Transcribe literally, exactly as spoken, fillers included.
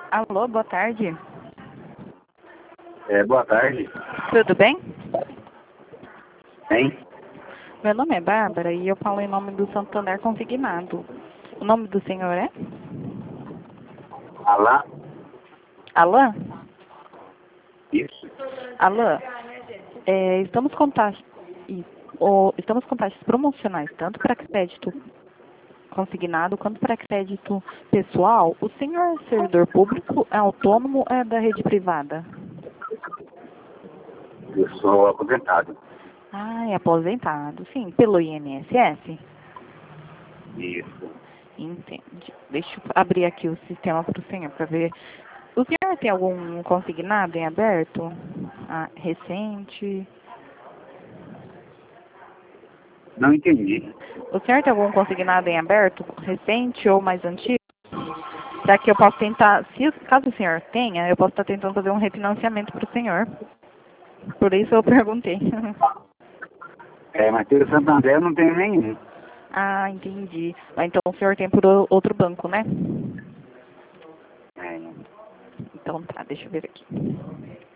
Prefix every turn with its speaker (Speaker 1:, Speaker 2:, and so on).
Speaker 1: Alô, boa tarde.
Speaker 2: É, boa tarde.
Speaker 1: Tudo bem?
Speaker 2: Hein?
Speaker 1: Meu nome é Bárbara e eu falo em nome do Santander Consignado. O nome do senhor é?
Speaker 2: Alá?
Speaker 1: Alain?
Speaker 2: Isso?
Speaker 1: Alain, é, estamos com taxas, e- o- estamos com taxas promocionais tanto para crédito consignado quanto para crédito pessoal. O senhor é servidor público, é autônomo ou é da rede privada?
Speaker 2: Eu sou aposentado.
Speaker 1: Ah, é aposentado, sim, pelo I N S S?
Speaker 2: Isso.
Speaker 1: Entendi. Deixa eu abrir aqui o sistema para o senhor, para ver. O senhor tem algum consignado em aberto? Ah, recente?
Speaker 2: Não entendi.
Speaker 1: O senhor tem algum consignado em aberto, recente ou mais antigo? Para que eu possa tentar, se caso o senhor tenha, eu posso estar tentando fazer um refinanciamento para o senhor. Por isso eu perguntei.
Speaker 2: É, mas pelo Santander eu não tenho nenhum.
Speaker 1: Ah, entendi. Ah, então o senhor tem por o- outro banco, né?
Speaker 2: É,
Speaker 1: Então tá, deixa eu ver aqui.